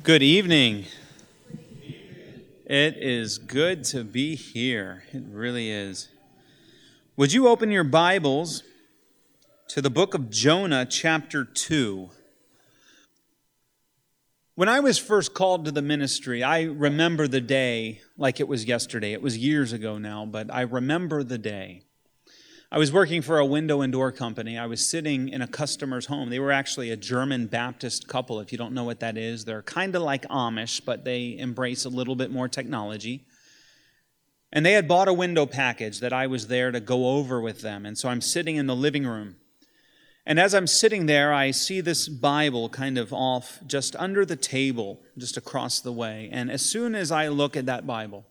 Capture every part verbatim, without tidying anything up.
Good evening. It is good to be here. It really is. Would you open your Bibles to the book of Jonah, chapter two? When I was first called to the ministry, I remember the day like it was yesterday. It was years ago now, but I remember the day. I was working for a window and door company. I was sitting in a customer's home. They were actually a German Baptist couple, if you don't know what that is. They're kind of like Amish, but they embrace a little bit more technology. And they had bought a window package that I was there to go over with them. And so I'm sitting in the living room. And as I'm sitting there, I see this Bible kind of off just under the table, just across the way. And as soon as I look at that Bible,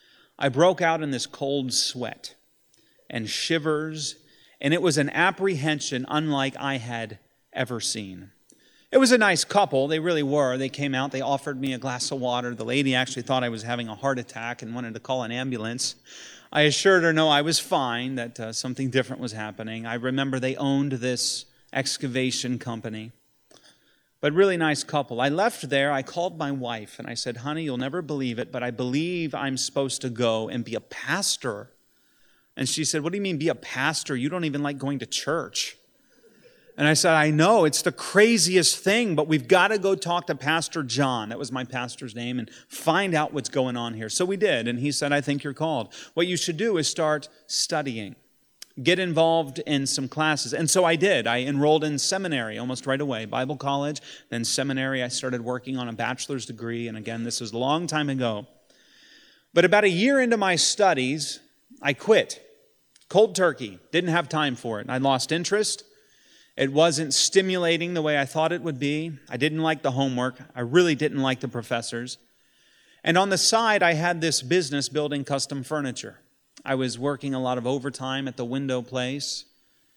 I broke out in this cold sweat and shivers, and it was an apprehension unlike I had ever seen. It was a nice couple, they really were. They came out, they offered me a glass of water. The lady actually thought I was having a heart attack and wanted to call an ambulance. I assured her, no, I was fine, that uh, something different was happening. I remember they owned this excavation company. But really nice couple. I left there, I called my wife, and I said, honey, you'll never believe it, but I believe I'm supposed to go and be a pastor. And she said, what do you mean be a pastor? You don't even like going to church. And I said, I know, it's the craziest thing, but we've got to go talk to Pastor John, that was my pastor's name, and find out what's going on here. So we did, and he said, I think you're called. What you should do is start studying. Get involved in some classes. And so I did. I enrolled in seminary almost right away, Bible college, then seminary. I started working on a bachelor's degree, and again, this was a long time ago. But about a year into my studies, I quit. Cold turkey. Didn't have time for it. I lost interest. It wasn't stimulating the way I thought it would be. I didn't like the homework. I really didn't like the professors. And on the side, I had this business building custom furniture. I was working a lot of overtime at the window place,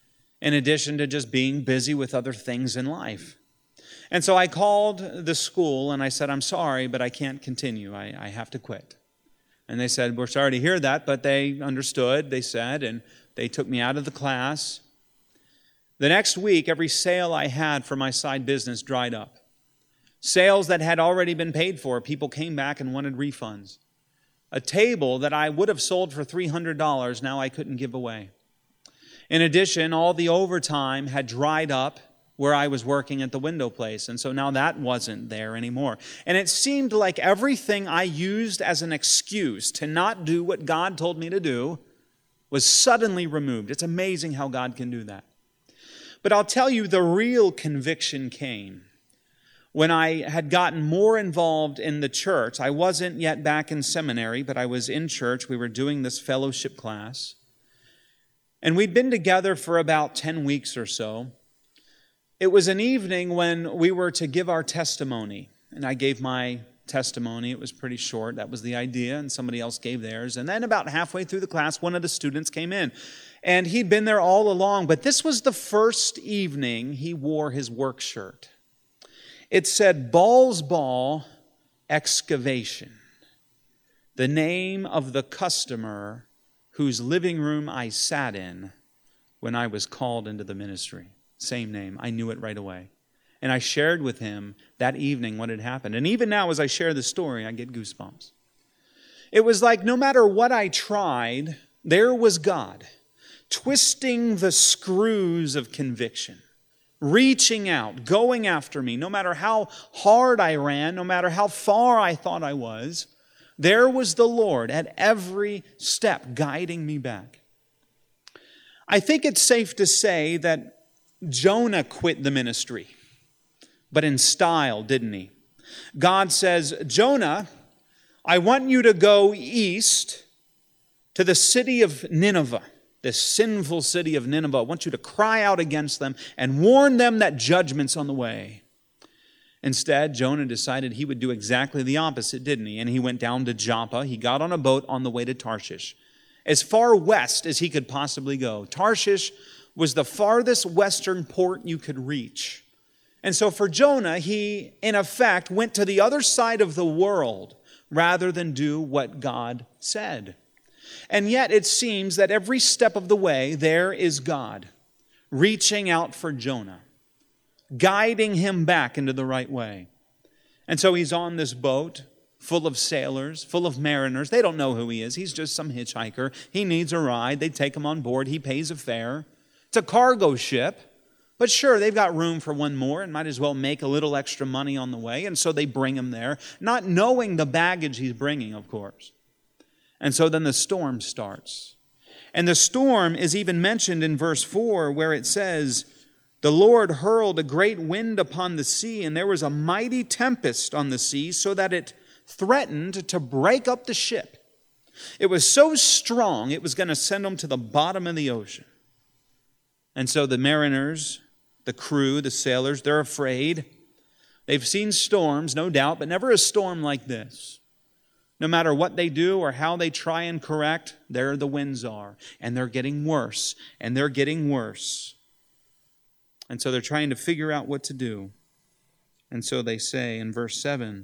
in addition to just being busy with other things in life. And so I called the school and I said, I'm sorry, but I can't continue. I, I have to quit. And they said, we're sorry to hear that, but they understood, they said, and they took me out of the class. The next week, every sale I had for my side business dried up. Sales that had already been paid for, people came back and wanted refunds. A table that I would have sold for three hundred dollars, now I couldn't give away. In addition, all the overtime had dried up where I was working at the window place. And so now that wasn't there anymore. And it seemed like everything I used as an excuse to not do what God told me to do was suddenly removed. It's amazing how God can do that. But I'll tell you, the real conviction came when I had gotten more involved in the church. I wasn't yet back in seminary, but I was in church. We were doing this fellowship class. And we'd been together for about ten weeks or so. It was an evening when we were to give our testimony, and I gave my testimony. It was pretty short. That was the idea, and somebody else gave theirs. And then about halfway through the class, one of the students came in, and he'd been there all along, but this was the first evening he wore his work shirt. It said, Balls Ball Excavation, the name of the customer whose living room I sat in when I was called into the ministry. Same name. I knew it right away. And I shared with him that evening what had happened. And even now, as I share the story, I get goosebumps. It was like no matter what I tried, there was God, twisting the screws of conviction, reaching out, going after me. No matter how hard I ran, no matter how far I thought I was, there was the Lord at every step guiding me back. I think it's safe to say that Jonah quit the ministry, but in style, didn't he? God says, Jonah, I want you to go east to the city of Nineveh, this sinful city of Nineveh. I want you to cry out against them and warn them that judgment's on the way. Instead, Jonah decided he would do exactly the opposite, didn't he? And he went down to Joppa. He got on a boat on the way to Tarshish, as far west as he could possibly go. Tarshish was the farthest western port you could reach. And so for Jonah, he, in effect, went to the other side of the world rather than do what God said. And yet it seems that every step of the way, there is God reaching out for Jonah, guiding him back into the right way. And so he's on this boat full of sailors, full of mariners. They don't know who he is. He's just some hitchhiker. He needs a ride. They take him on board. He pays a fare. It's a cargo ship. But sure, they've got room for one more and might as well make a little extra money on the way. And so they bring him there, not knowing the baggage he's bringing, of course. And so then the storm starts. And the storm is even mentioned in verse four, where it says, "The Lord hurled a great wind upon the sea, and there was a mighty tempest on the sea, so that it threatened to break up the ship. It was so strong, it was going to send them to the bottom of the ocean." And so the mariners, the crew, the sailors, they're afraid. They've seen storms, no doubt, but never a storm like this. No matter what they do or how they try and correct, there the winds are. And they're getting worse, and they're getting worse. And so they're trying to figure out what to do. And so they say in verse seven,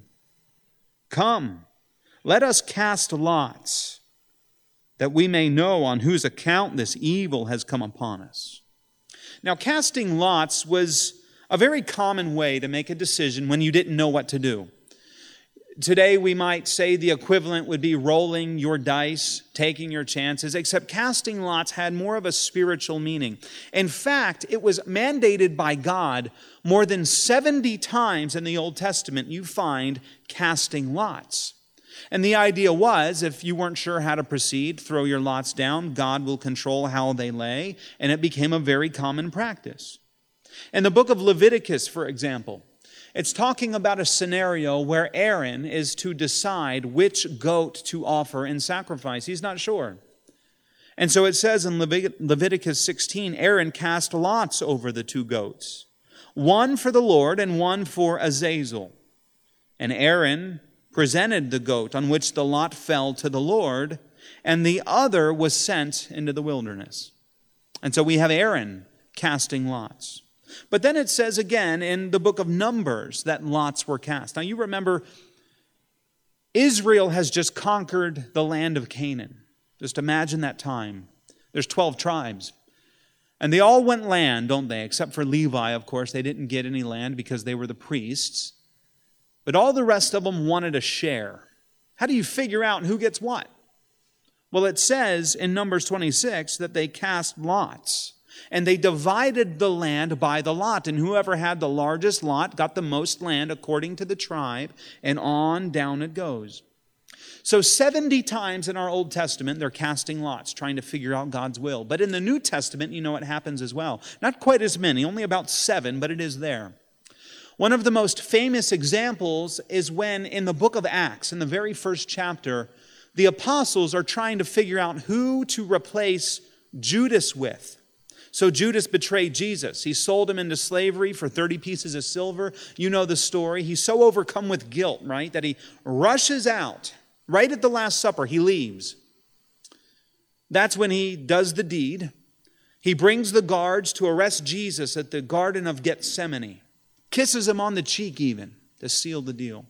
"Come, let us cast lots, that we may know on whose account this evil has come upon us." Now, casting lots was a very common way to make a decision when you didn't know what to do. Today, we might say the equivalent would be rolling your dice, taking your chances, except casting lots had more of a spiritual meaning. In fact, it was mandated by God more than seventy times in the Old Testament you find casting lots. And the idea was, if you weren't sure how to proceed, throw your lots down, God will control how they lay, and it became a very common practice. In the book of Leviticus, for example, it's talking about a scenario where Aaron is to decide which goat to offer in sacrifice. He's not sure. And so it says in Levit- Leviticus sixteen, Aaron cast lots over the two goats, one for the Lord and one for Azazel. And Aaron presented the goat on which the lot fell to the Lord, and the other was sent into the wilderness. And so we have Aaron casting lots. But then it says again in the book of Numbers that lots were cast. Now you remember, Israel has just conquered the land of Canaan. Just imagine that time. There's twelve tribes. And they all went land, don't they? Except for Levi, of course. They didn't get any land because they were the priests. But all the rest of them wanted a share. How do you figure out who gets what? Well, it says in Numbers twenty-six that they cast lots. And they divided the land by the lot. And whoever had the largest lot got the most land according to the tribe. And on down it goes. So seventy times in our Old Testament, they're casting lots, trying to figure out God's will. But in the New Testament, you know what happens as well. Not quite as many, only about seven, but it is there. One of the most famous examples is when in the book of Acts, in the very first chapter, the apostles are trying to figure out who to replace Judas with. So Judas betrayed Jesus. He sold him into slavery for thirty pieces of silver. You know the story. He's so overcome with guilt, right, that he rushes out. Right at the Last Supper, he leaves. That's when he does the deed. He brings the guards to arrest Jesus at the Garden of Gethsemane. Kisses him on the cheek even to seal the deal.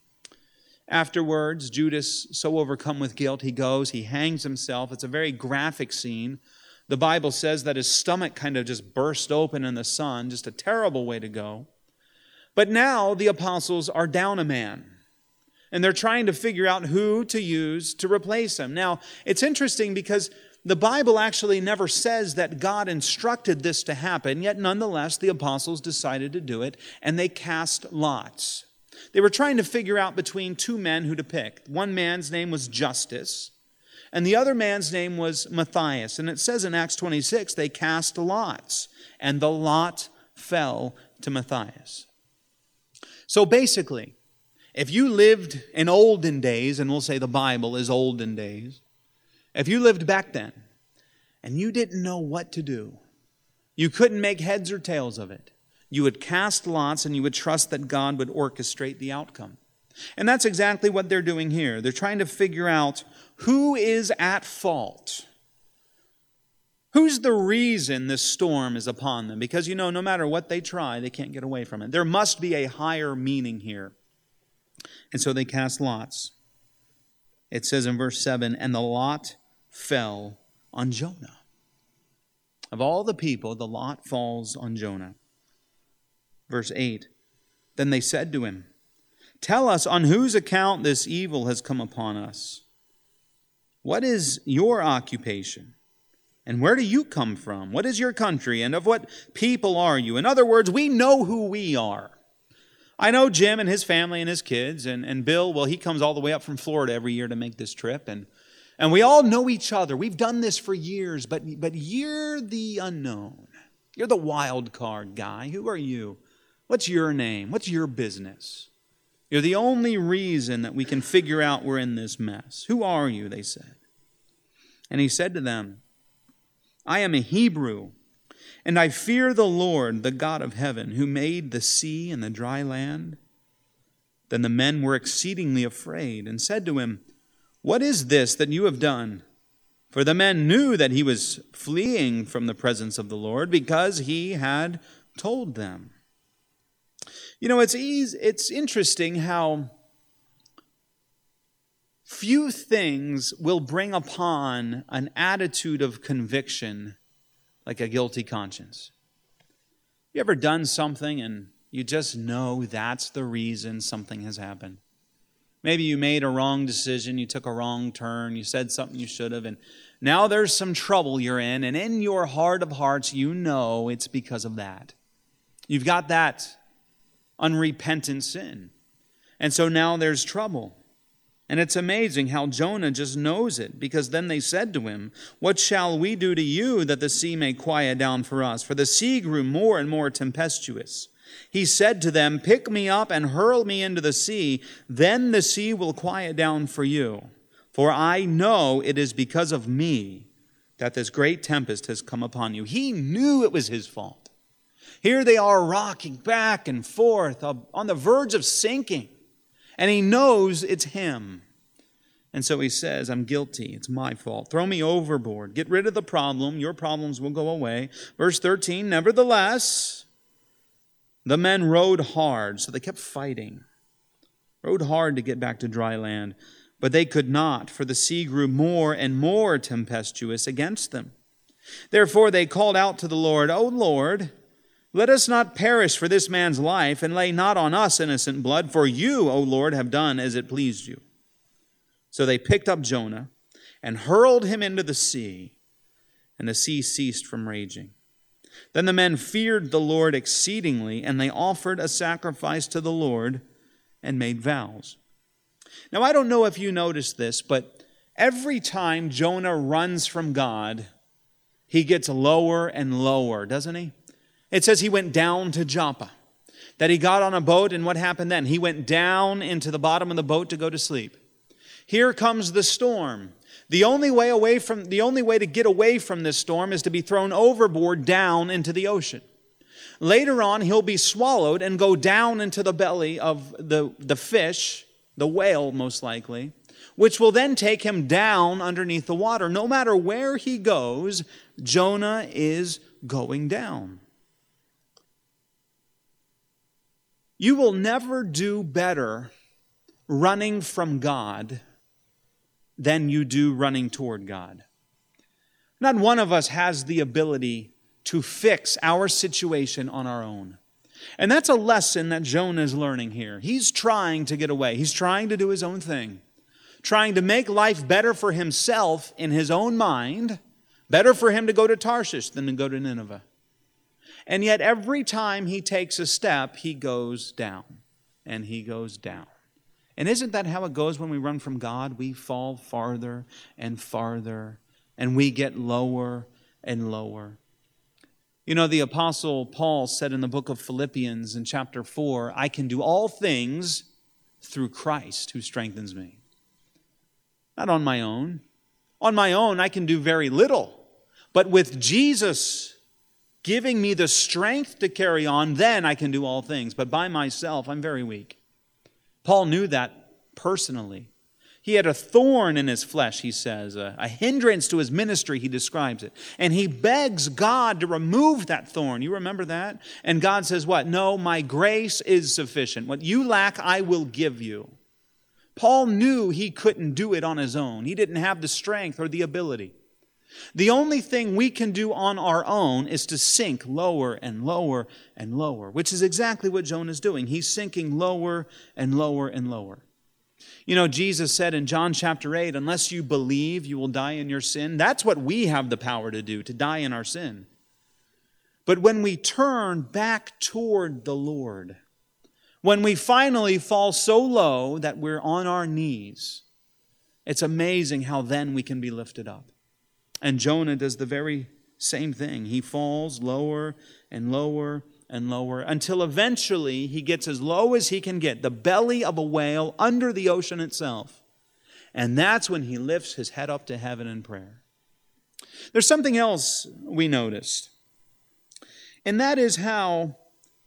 Afterwards, Judas, so overcome with guilt, he goes, he hangs himself. It's a very graphic scene. The Bible says that his stomach kind of just burst open in the sun. Just a terrible way to go. But now the apostles are down a man. And they're trying to figure out who to use to replace him. Now, it's interesting because the Bible actually never says that God instructed this to happen. Yet nonetheless, the apostles decided to do it. And they cast lots. They were trying to figure out between two men who to pick. One man's name was Justus. And the other man's name was Matthias. And it says in Acts twenty-six, they cast lots. And the lot fell to Matthias. So basically, if you lived in olden days, and we'll say the Bible is olden days, if you lived back then, and you didn't know what to do, you couldn't make heads or tails of it, you would cast lots and you would trust that God would orchestrate the outcome. And that's exactly what they're doing here. They're trying to figure out who is at fault. Who's the reason this storm is upon them? Because, you know, no matter what they try, they can't get away from it. There must be a higher meaning here. And so they cast lots. It says in verse seven, and the lot fell on Jonah. Of all the people, the lot falls on Jonah. Verse eight, then they said to him, Tell us on whose account this evil has come upon us. What is your occupation? And where do you come from? What is your country? And of what people are you? In other words, we know who we are. I know Jim and his family and his kids, and, and Bill, well, he comes all the way up from Florida every year to make this trip. And, and we all know each other. We've done this for years, but, but you're the unknown. You're the wild card guy. Who are you? What's your name? What's your business? You're the only reason that we can figure out we're in this mess. Who are you, they said. And he said to them, I am a Hebrew, and I fear the Lord, the God of heaven, who made the sea and the dry land. Then the men were exceedingly afraid and said to him, What is this that you have done? For the men knew that he was fleeing from the presence of the Lord because he had told them. You know, it's easy, it's interesting how few things will bring upon an attitude of conviction like a guilty conscience. You ever done something and you just know that's the reason something has happened? Maybe you made a wrong decision, you took a wrong turn, you said something you should have, and now there's some trouble you're in, and in your heart of hearts, you know it's because of that. You've got that unrepentant sin. And so now there's trouble. And it's amazing how Jonah just knows it, because then they said to him, What shall we do to you that the sea may quiet down for us? For the sea grew more and more tempestuous. He said to them, Pick me up and hurl me into the sea, then the sea will quiet down for you. For I know it is because of me that this great tempest has come upon you. He knew it was his fault. Here they are rocking back and forth on the verge of sinking. And he knows it's him. And so he says, I'm guilty. It's my fault. Throw me overboard. Get rid of the problem. Your problems will go away. Verse thirteen, nevertheless, the men rowed hard. So they kept fighting. Rowed hard to get back to dry land. But they could not, for the sea grew more and more tempestuous against them. Therefore they called out to the Lord, O Lord, let us not perish for this man's life, and lay not on us innocent blood, for you, O Lord, have done as it pleased you. So they picked up Jonah and hurled him into the sea, and the sea ceased from raging. Then the men feared the Lord exceedingly, and they offered a sacrifice to the Lord and made vows. Now, I don't know if you noticed this, but every time Jonah runs from God, he gets lower and lower, doesn't he? It says he went down to Joppa, that he got on a boat, and what happened then? He went down into the bottom of the boat to go to sleep. Here comes the storm. The only way away from the only way to get away from this storm is to be thrown overboard down into the ocean. Later on, he'll be swallowed and go down into the belly of the, the fish, the whale most likely, which will then take him down underneath the water. No matter where he goes, Jonah is going down. You will never do better running from God than you do running toward God. Not one of us has the ability to fix our situation on our own. And that's a lesson that Jonah is learning here. He's trying to get away. He's trying to do his own thing. Trying to make life better for himself in his own mind. Better for him to go to Tarshish than to go to Nineveh. And yet every time he takes a step, he goes down. And he goes down. And isn't that how it goes when we run from God? We fall farther and farther. And we get lower and lower. You know, the Apostle Paul said in the book of Philippians in chapter four, I can do all things through Christ who strengthens me. Not on my own. On my own, I can do very little. But with Jesus giving me the strength to carry on, then I can do all things. But by myself, I'm very weak. Paul knew that personally. He had a thorn in his flesh, he says, a, a hindrance to his ministry, he describes it. And he begs God to remove that thorn. You remember that? And God says what? No, my grace is sufficient. What you lack, I will give you. Paul knew he couldn't do it on his own. He didn't have the strength or the ability. The only thing we can do on our own is to sink lower and lower and lower, which is exactly what Jonah is doing. He's sinking lower and lower and lower. You know, Jesus said in John chapter eight, unless you believe you will die in your sin, that's what we have the power to do, to die in our sin. But when we turn back toward the Lord, when we finally fall so low that we're on our knees, it's amazing how then we can be lifted up. And Jonah does the very same thing. He falls lower and lower and lower until eventually he gets as low as he can get, the belly of a whale under the ocean itself. And that's when he lifts his head up to heaven in prayer. There's something else we noticed, and that is how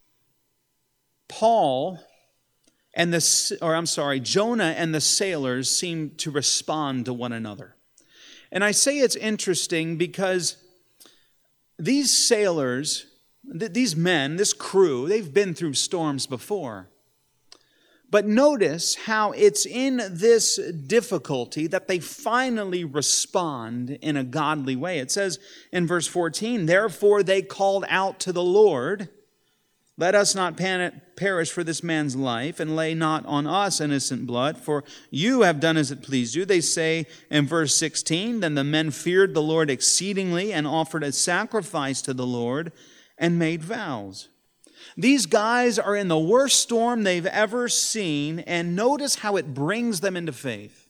Paul and the, or I'm sorry, Jonah and the sailors seem to respond to one another. And I say it's interesting because these sailors, th- these men, this crew, they've been through storms before. But notice how it's in this difficulty that they finally respond in a godly way. It says in verse fourteen, therefore they called out to the Lord, let us not pan- perish for this man's life, and lay not on us innocent blood, for you have done as it pleased you. They say in verse sixteen, then the men feared the Lord exceedingly and offered a sacrifice to the Lord and made vows. These guys are in the worst storm they've ever seen, and notice how it brings them into faith.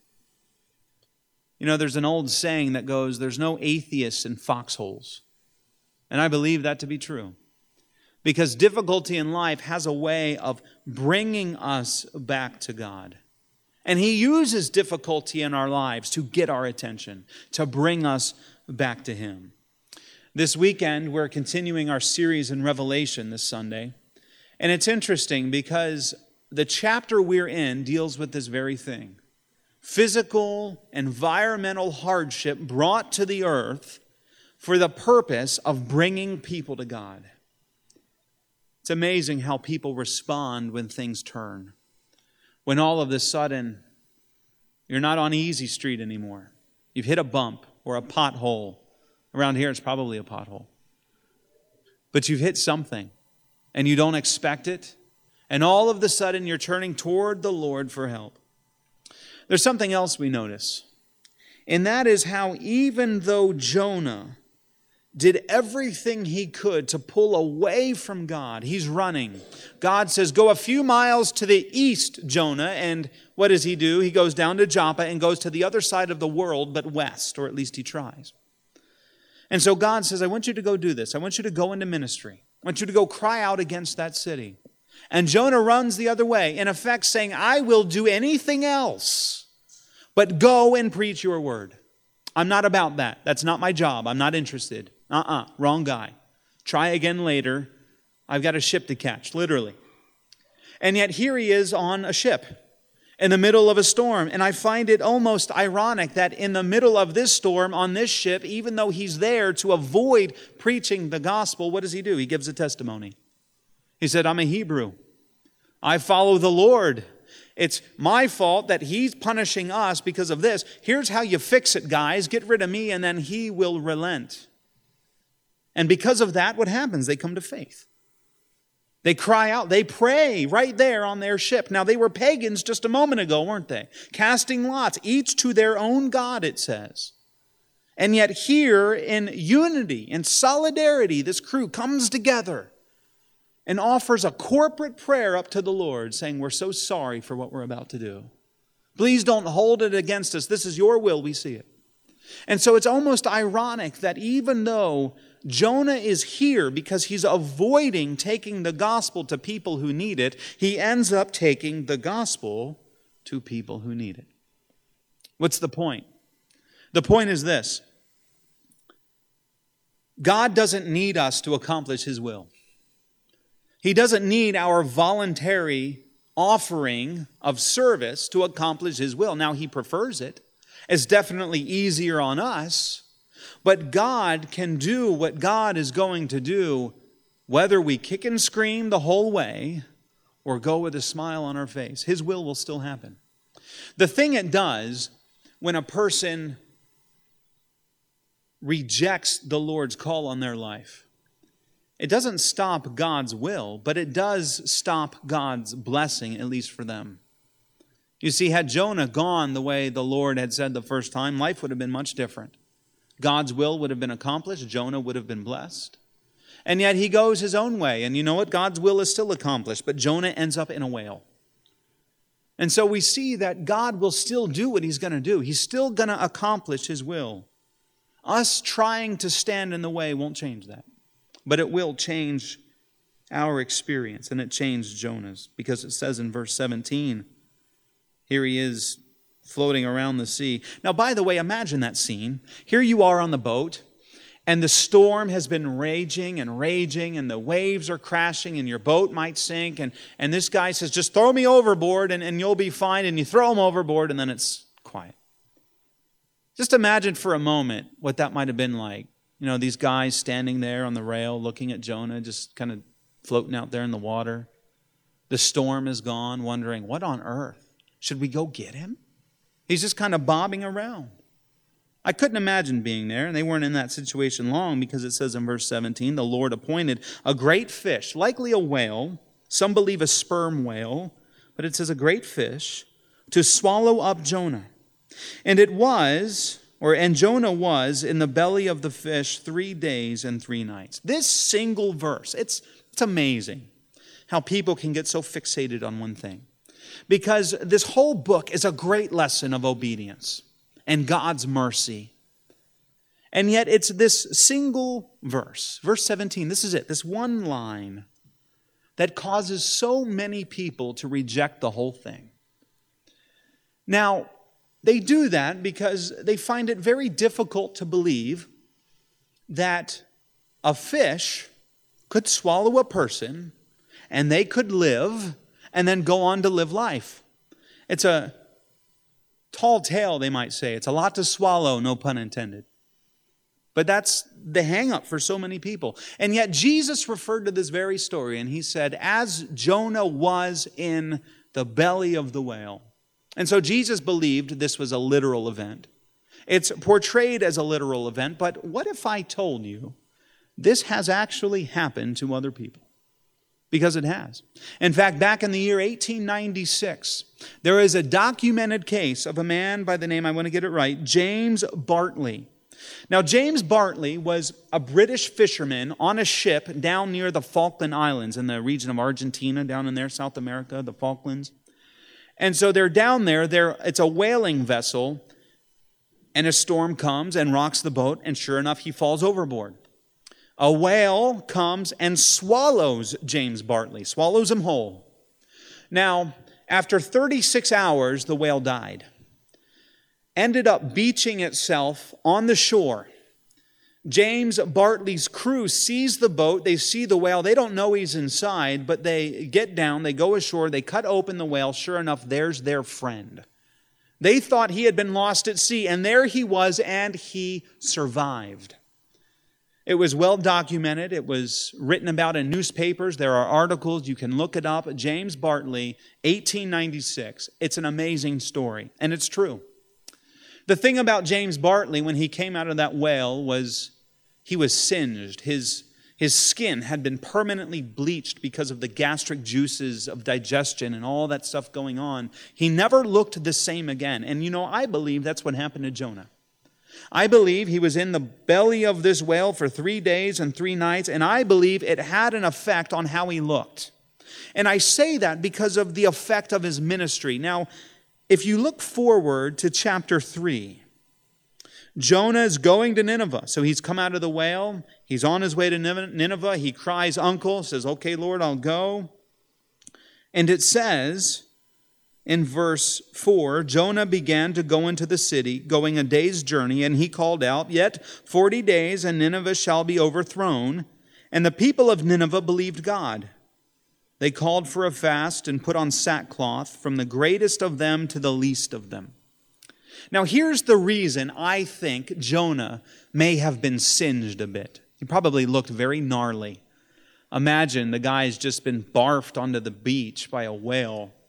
You know, there's an old saying that goes, there's no atheists in foxholes. And I believe that to be true. Because difficulty in life has a way of bringing us back to God. And He uses difficulty in our lives to get our attention, to bring us back to Him. This weekend, we're continuing our series in Revelation this Sunday. And it's interesting because the chapter we're in deals with this very thing. Physical, environmental hardship brought to the earth for the purpose of bringing people to God. It's amazing how people respond when things turn. When all of a sudden, you're not on easy street anymore. You've hit a bump or a pothole. Around here, it's probably a pothole. But you've hit something, and you don't expect it. And all of a sudden, you're turning toward the Lord for help. There's something else we notice. And that is how even though Jonah did everything he could to pull away from God. He's running. God says, go a few miles to the east, Jonah. And what does he do? He goes down to Joppa and goes to the other side of the world, but west, or at least he tries. And so God says, I want you to go do this. I want you to go into ministry. I want you to go cry out against that city. And Jonah runs the other way, in effect saying, I will do anything else, but go and preach your word. I'm not about that. That's not my job. I'm not interested. Uh-uh, wrong guy. Try again later. I've got a ship to catch, literally. And yet here he is on a ship in the middle of a storm. And I find it almost ironic that in the middle of this storm on this ship, even though he's there to avoid preaching the gospel, what does he do? He gives a testimony. He said, I'm a Hebrew. I follow the Lord. It's my fault that He's punishing us because of this. Here's how you fix it, guys. Get rid of me, and then He will relent. And because of that, what happens? They come to faith. They cry out. They pray right there on their ship. Now, they were pagans just a moment ago, weren't they? Casting lots, each to their own God, it says. And yet here, in unity, in solidarity, this crew comes together and offers a corporate prayer up to the Lord, saying, we're so sorry for what we're about to do. Please don't hold it against us. This is your will. We see it. And so it's almost ironic that even though Jonah is here because he's avoiding taking the gospel to people who need it, he ends up taking the gospel to people who need it. What's the point? The point is this. God doesn't need us to accomplish His will. He doesn't need our voluntary offering of service to accomplish His will. Now, He prefers it. It's definitely easier on us. But God can do what God is going to do, whether we kick and scream the whole way or go with a smile on our face. His will will still happen. The thing it does when a person rejects the Lord's call on their life, it doesn't stop God's will, but it does stop God's blessing, at least for them. You see, had Jonah gone the way the Lord had said the first time, life would have been much different. God's will would have been accomplished. Jonah would have been blessed. And yet he goes his own way. And you know what? God's will is still accomplished, but Jonah ends up in a whale. And so we see that God will still do what he's going to do. He's still going to accomplish his will. Us trying to stand in the way won't change that. But it will change our experience. And it changed Jonah's. Because it says in verse seventeen, here he is floating around the sea. Now, by the way, imagine that scene. Here you are on the boat, and the storm has been raging and raging, and the waves are crashing, and your boat might sink. And, and this guy says, just throw me overboard, and, and you'll be fine. And you throw him overboard, and then it's quiet. Just imagine for a moment what that might have been like. You know, these guys standing there on the rail looking at Jonah, just kind of floating out there in the water. The storm is gone, wondering, what on earth? Should we go get him? He's just kind of bobbing around. I couldn't imagine being there, and they weren't in that situation long because it says in verse seventeen, the Lord appointed a great fish, likely a whale, some believe a sperm whale, but it says a great fish, to swallow up Jonah. And it was, or and Jonah was in the belly of the fish three days and three nights. This single verse, it's, it's amazing how people can get so fixated on one thing. Because this whole book is a great lesson of obedience and God's mercy. And yet it's this single verse, verse seventeen, this is it, this one line that causes so many people to reject the whole thing. Now, they do that because they find it very difficult to believe that a fish could swallow a person and they could live and then go on to live life. It's a tall tale, they might say. It's a lot to swallow, no pun intended. But that's the hang-up for so many people. And yet Jesus referred to this very story, and he said, as Jonah was in the belly of the whale. And so Jesus believed this was a literal event. It's portrayed as a literal event, but what if I told you this has actually happened to other people? Because it has. In fact, back in the year eighteen ninety-six, there is a documented case of a man by the name, I want to get it right, James Bartley. Now, James Bartley was a British fisherman on a ship down near the Falkland Islands in the region of Argentina, down in there, South America, the Falklands. And so they're down there, they're, it's a whaling vessel, and a storm comes and rocks the boat, and sure enough, he falls overboard. A whale comes and swallows James Bartley, swallows him whole. Now, after thirty-six hours, the whale died. Ended up beaching itself on the shore. James Bartley's crew sees the boat, they see the whale, they don't know he's inside, but they get down, they go ashore, they cut open the whale, sure enough, there's their friend. They thought he had been lost at sea, and there he was, and he survived. It was well documented, it was written about in newspapers, there are articles, you can look it up, James Bartley, eighteen ninety-six. It's an amazing story, and it's true. The thing about James Bartley when he came out of that whale was he was singed. His, his skin had been permanently bleached because of the gastric juices of digestion and all that stuff going on. He never looked the same again. And you know, I believe that's what happened to Jonah. I believe he was in the belly of this whale for three days and three nights, and I believe it had an effect on how he looked. And I say that because of the effect of his ministry. Now, if you look forward to chapter three, Jonah is going to Nineveh. So he's come out of the whale. He's on his way to Nineveh. He cries uncle, says, okay, Lord, I'll go. And it says in verse four, Jonah began to go into the city, going a day's journey, and he called out, yet forty days and Nineveh shall be overthrown. And the people of Nineveh believed God. They called for a fast and put on sackcloth from the greatest of them to the least of them. Now here's the reason I think Jonah may have been singed a bit. He probably looked very gnarly. Imagine the guy's just been barfed onto the beach by a whale.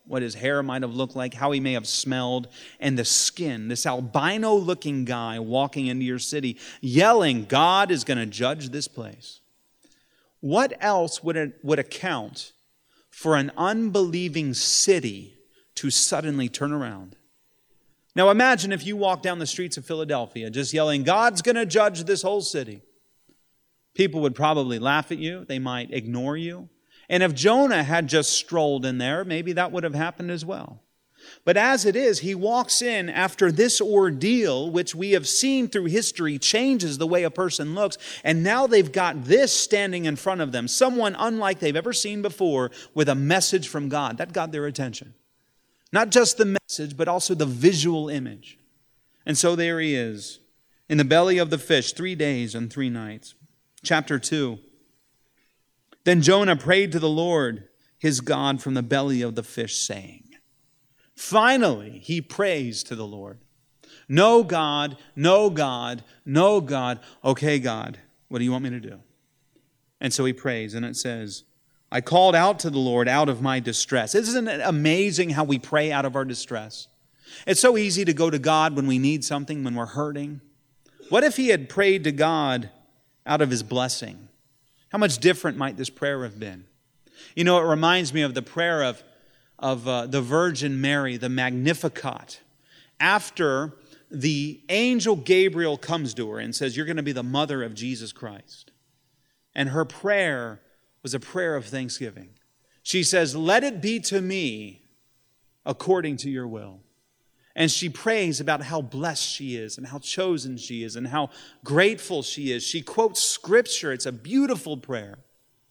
what his hair might have looked like, how he may have smelled, and the skin, this albino-looking guy walking into your city, yelling, God is going to judge this place. What else would it would account for an unbelieving city to suddenly turn around? Now imagine if you walk down the streets of Philadelphia just yelling, God's going to judge this whole city. People would probably laugh at you. They might ignore you. And if Jonah had just strolled in there, maybe that would have happened as well. But as it is, he walks in after this ordeal, which we have seen through history changes the way a person looks. And now they've got this standing in front of them, someone unlike they've ever seen before with a message from God. That got their attention. Not just the message, but also the visual image. And so there he is in the belly of the fish, three days and three nights. Chapter two. Then Jonah prayed to the Lord, his God, from the belly of the fish, saying, finally, he prays to the Lord. No, God, no, God, no, God. Okay, God, what do you want me to do? And so he prays, and it says, I called out to the Lord out of my distress. Isn't it amazing how we pray out of our distress? It's so easy to go to God when we need something, when we're hurting. What if he had prayed to God out of his blessing? How much different might this prayer have been? You know, it reminds me of the prayer of, of uh, the Virgin Mary, the Magnificat. After the angel Gabriel comes to her and says, you're going to be the mother of Jesus Christ. And her prayer was a prayer of thanksgiving. She says, let it be to me according to your will. And she prays about how blessed she is and how chosen she is and how grateful she is. She quotes scripture. It's a beautiful prayer.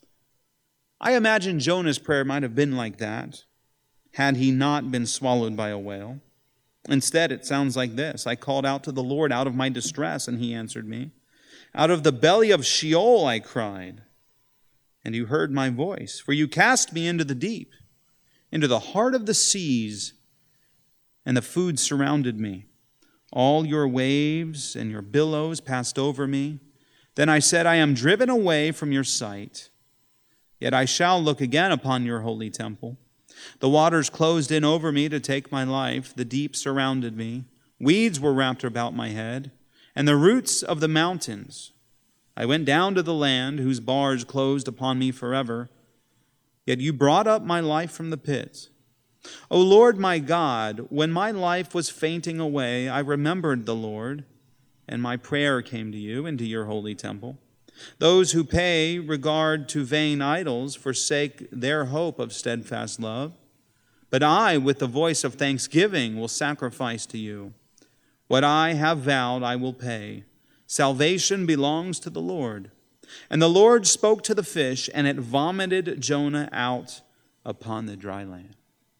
I imagine Jonah's prayer might have been like that had he not been swallowed by a whale. Instead, it sounds like this. I called out to the Lord out of my distress, and he answered me. Out of the belly of Sheol I cried, and you heard my voice. For you cast me into the deep, into the heart of the seas, and the food surrounded me. All your waves and your billows passed over me. Then I said, I am driven away from your sight. Yet I shall look again upon your holy temple. The waters closed in over me to take my life. The deep surrounded me. Weeds were wrapped about my head, and the roots of the mountains. I went down to the land whose bars closed upon me forever. Yet you brought up my life from the pit. O Lord my God, when my life was fainting away, I remembered the Lord, and my prayer came to you into your holy temple. Those who pay regard to vain idols forsake their hope of steadfast love. But I, with the voice of thanksgiving, will sacrifice to you. What I have vowed I will pay. Salvation belongs to the Lord. And the Lord spoke to the fish, and it vomited Jonah out upon the dry land.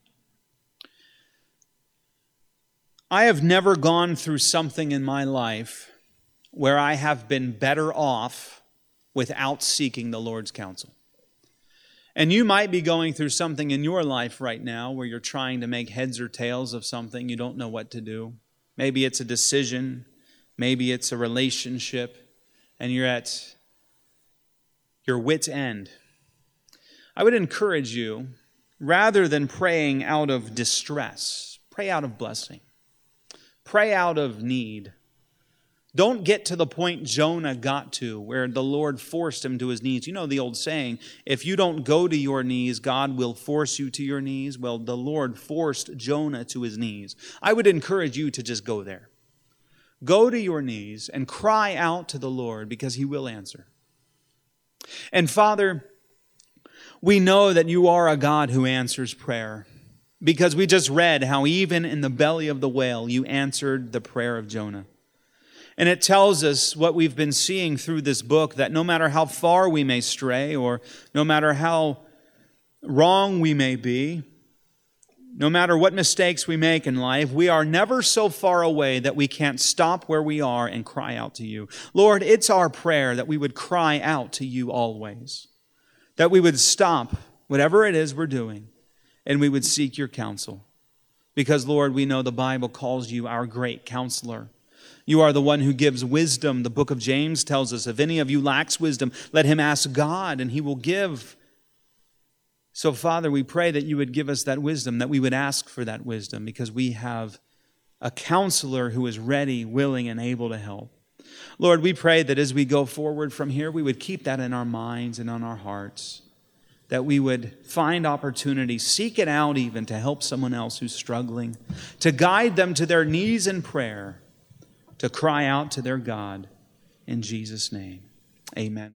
I have never gone through something in my life where I have been better off without seeking the Lord's counsel. And you might be going through something in your life right now where you're trying to make heads or tails of something. You don't know what to do. Maybe it's a decision. Maybe it's a relationship. And you're at your wit's end. I would encourage you, rather than praying out of distress, pray out of blessing. Pray out of need. Don't get to the point Jonah got to where the Lord forced him to his knees. You know the old saying, if you don't go to your knees, God will force you to your knees. Well, the Lord forced Jonah to his knees. I would encourage you to just go there. Go to your knees and cry out to the Lord because he will answer. And Father, we know that you are a God who answers prayer. Because we just read how even in the belly of the whale, you answered the prayer of Jonah. And it tells us what we've been seeing through this book, that no matter how far we may stray, or no matter how wrong we may be, no matter what mistakes we make in life, we are never so far away that we can't stop where we are and cry out to you. Lord, it's our prayer that we would cry out to you always, that we would stop whatever it is we're doing, and we would seek your counsel. Because, Lord, we know the Bible calls you our great counselor. You are the one who gives wisdom. The book of James tells us, if any of you lacks wisdom, let him ask God, and he will give So, Father, we pray that you would give us that wisdom, that we would ask for that wisdom, because we have a counselor who is ready, willing, and able to help. Lord, we pray that as we go forward from here, we would keep that in our minds and on our hearts, that we would find opportunity, seek it out even to help someone else who's struggling, to guide them to their knees in prayer, to cry out to their God. In Jesus' name, amen.